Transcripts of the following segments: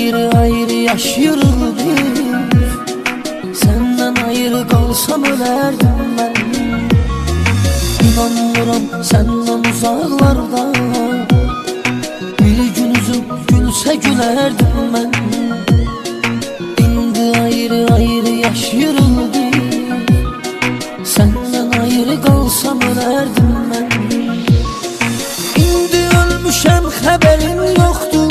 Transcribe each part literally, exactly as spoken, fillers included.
ayrı ayrı yaşayırıq biz. Senden ayrı kalsam ölerdim ben. İnanmıram senden uzaklarda, bir gün üzüm gülse gülerdim ben. İndi ayrı ayrı yaşayırıq biz. Senden ayrı kalsam ölerdim ben. İndi ölmüşem haberin yoktu.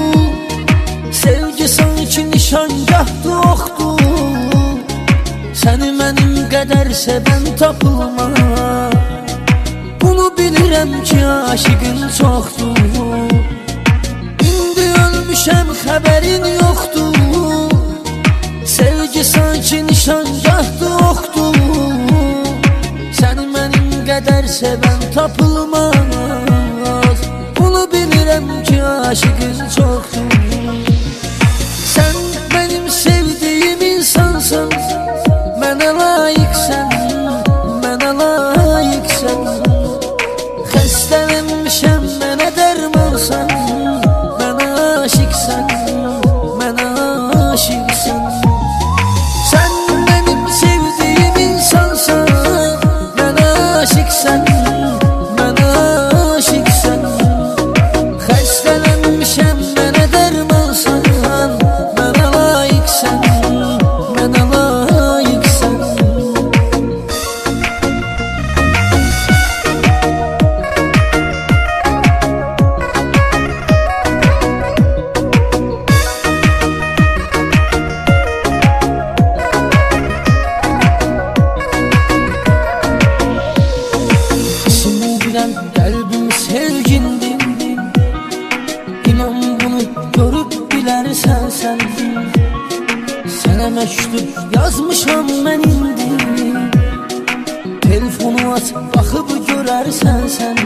Sevgi sanki nişangahdı oxdu. Seni benim qədər sevən tapılma. Bunu bilirəm ki aşıqın çoxdur. İndi ölmüşəm xəbərin yoxdur. Sevgi sanki nişangahdı oxdu. Seni benim qədər sevən tapılmaz. Bunu bilirəm ki aşıqın çoxdur. Sen benim sevdiğim insansın, mənə layiqsən, mənə layiqsən. Xəstələnmişəm, mənə dərmansan, mənə aşiqsən, mənə aşiqsən. Sen benim sevdiğim insansın, mənə aşiqsən, mənə aşiqsən. Xəstələnmişəm, mənə dərmansan, mənə layiqsən, mənə layiqsən. Sindirən qəlbim sevgindim. İnan bunu görüb bilərsən sən. Sənə məktub yazmışam mən indi. Telefonu aç, baxıb görərsən sən.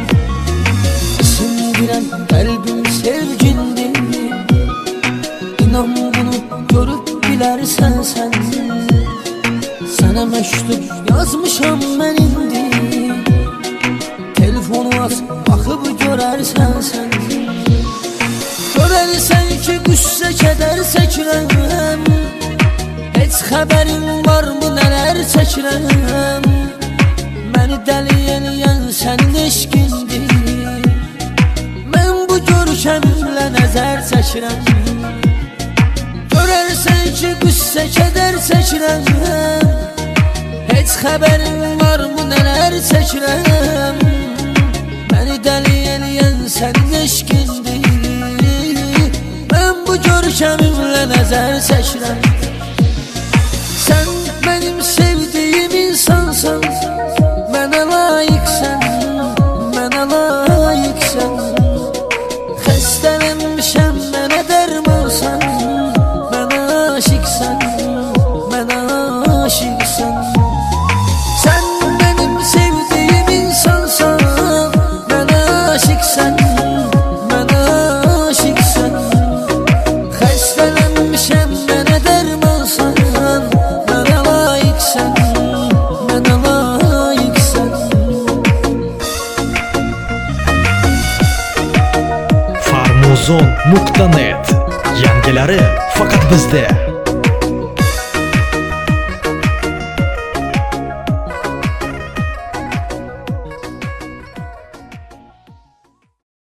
Sindirən qəlbim sevgindim. İnan bunu görüb bilərsən sən. Sənə məktub yazmışam mən indi. Telefonu aç, baxıb görərsən sən. Görərsən ki qüssə kədər çəkirəm. Heç xəbərin varmı nələr çəkirəm. Məni dəli eləyən sənin eşqindir. Mən bu görkəmimlə nəzər çəkirəm. Görərsən ki qüssə kədər çəkirəm. Heç xəbərin varmı nələr çəkirəm. Məni dəli eləyən sənin eşqindir. Mən bu görkəmimlə nəzər çəkirəm. Sen benim sevdiğim insansın, mənə layiqsən, mənə layiqsən. Xəstələnmişəm, mənə dərmansan, mənə aşiqsən, mənə aşiqsən. Sen benim sevdiğim insansın, mənə aşiqsən, mənə aşiqsən. Xəstələnmişəm, mənə dərmansan, mənə layiqsən, mənə layiqsən. Farmuzon nokta net. Yangileri fakat bizde.